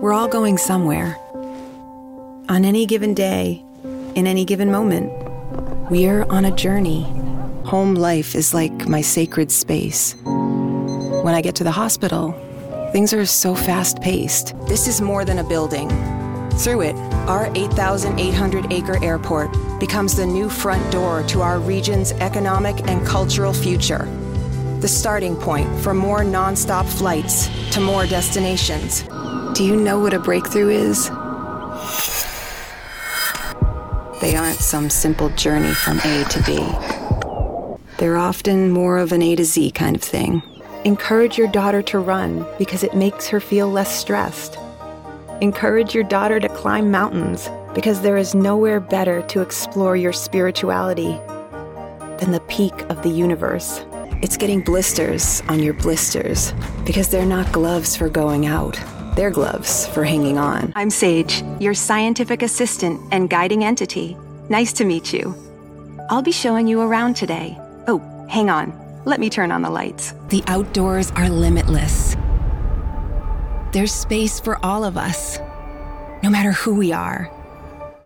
We're all going somewhere. On any given day, in any given moment, we're on a journey. Home life is like my sacred space. When I get to the hospital, things are so fast-paced. This is more than a building. Through it, our 8,800-acre airport becomes the new front door to our region's economic and cultural future. The starting point for more nonstop flights to more destinations. Do you know what a breakthrough is? They aren't some simple journey from A to B. They're often more of an A to Z kind of thing. Encourage your daughter to run because it makes her feel less stressed. Encourage your daughter to climb mountains because there is nowhere better to explore your spirituality than the peak of the universe. It's getting blisters on your blisters because they're not gloves for going out. They're gloves for hanging on. I'm Sage, your scientific assistant and guiding entity. Nice to meet you. I'll be showing you around today. Oh, hang on. Let me turn on the lights. The outdoors are limitless. There's space for all of us, no matter who we are.